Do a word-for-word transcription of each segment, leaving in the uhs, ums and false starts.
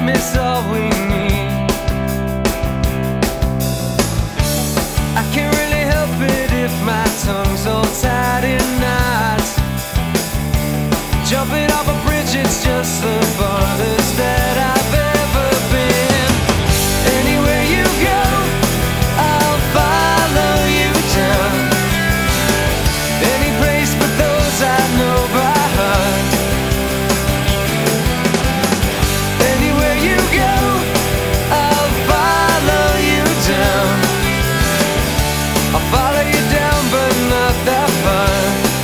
miss all we need. I can't really help it if my tongue's all tied in knots. Jumping off a bridge, it's just the farthest that I've ever been. Anywhere you go, I'll follow you down. Any place but those I know by heart. Anywhere you go, I'll follow you down. I'll follow you down, but not that far.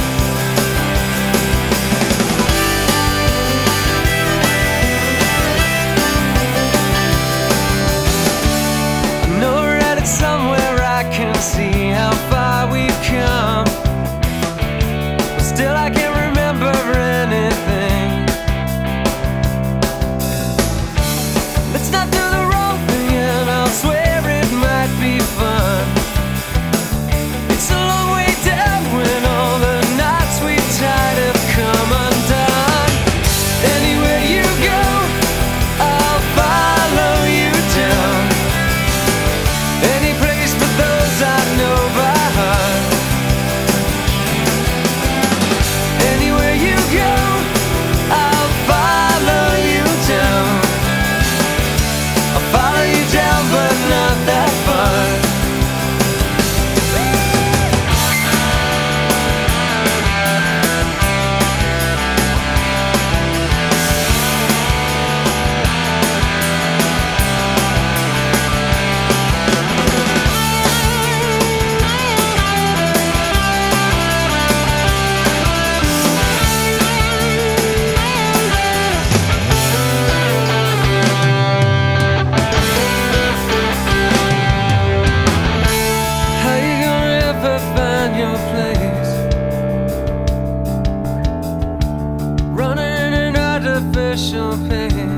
Somewhere I can see how far we've come, but still I can't remember anything. Let's not do the wrong thing, and I'll swear it might be fun. It's a long way down when all the knots we tied have come undone. Anywhere you go, I'll follow you down. Any place but those I know by heart. Anywhere you go, I'll follow you down. I'll follow you down, but not that far. Your place, running an artificial pace.